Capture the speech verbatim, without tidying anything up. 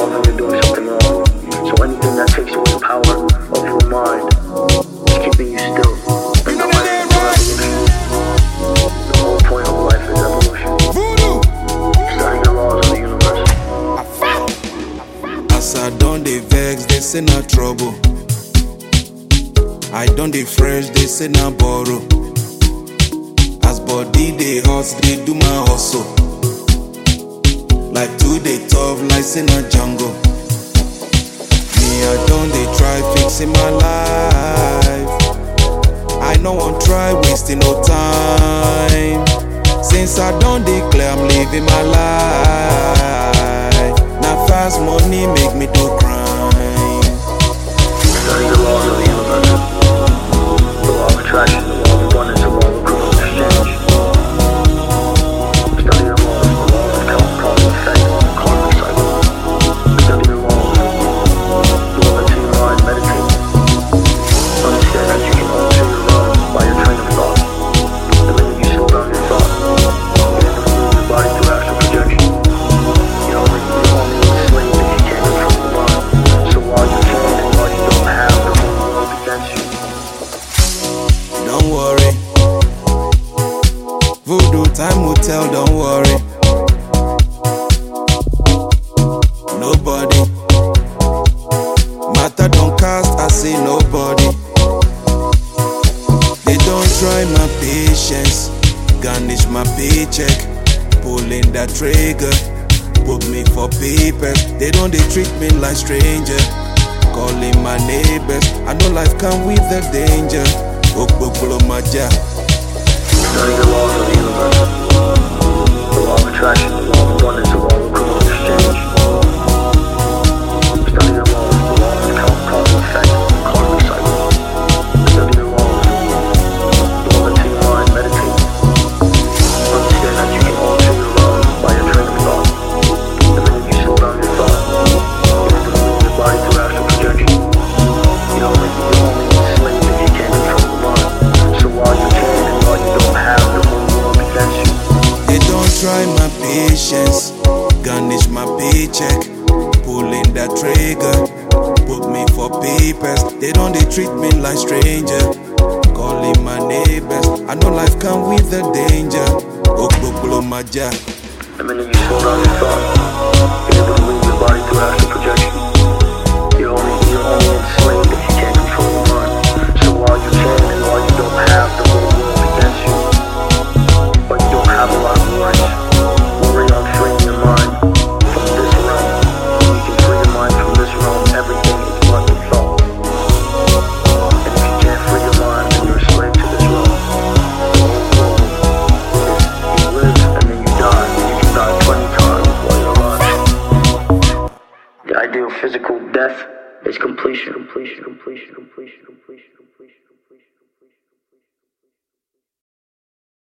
yourself when you're doing something wrong. So anything that takes away the power of your mind is keeping you still. And no life is no evolution. The whole point of life is evolution. Study the laws of the universe. As I don't dey vex, they say na trouble. I don't dey fresh, they say na borrow. As body dey hot, they do my hustle. Like two dey tough, like say na jungle. Me, I don't dey try fixing my life. I no wan try wasting no time. Since I don't declare I'm living my life. Now fast money make me do crime. Study the laws of the universe. The law of attraction, the law of abundance, the law of growth exchange. Study the laws, the law of cause and effect, karmic cycle. Study the laws. Dwell into your mind, meditate. Understand that you can alter your love by your train of thought. The minute you slow down your thought, you begin to move your body through astral projection. You know, you're only enslaved if you can't control the mind. So while you can and while you don't have the whole world against you. Don't worry, voodoo time will tell, don't worry. Nobody matter don't cast, I say nobody. They don't try my patience, garnish my paycheck, pulling that trigger, put me for papers. They don't they treat me like stranger, calling my neighbors. I know life come with the danger. Maja. Study the laws of the universe. The law of attraction, the law of abundance, the law of growth exchange. Study the laws, the law of cause and effect, karmic cycle. Study the laws. Dwell into your mind, meditate. Understand that you can alter your love by your train of thought. The minute you slow down your thought, you begin to move your body through astral projection. You know, you're only enslaved if you can't control the mind. So while you can and while you don't have the whole world against you. They don't try my patience, garnish my paycheck, pulling that trigger, put me for papers. They don't they treat me like stranger, calling my neighbors. I know life come with the danger. Maja. The minute you slow down your thought, you're able to move your body through astral projection. You're only, you're only enslaved if you can't control the mind. So while you can and while you don't have the whole world against you, but you don't have a lot of worries, worry on freeing your mind from this realm. When you can free your mind from this realm, everything is but a thought. And if you can't free your mind, then you're a slave to this realm. The whole world is you live and then you die. You can die twenty times while you're alive. The idea of physical death is completion, completion, completion, completion, completion.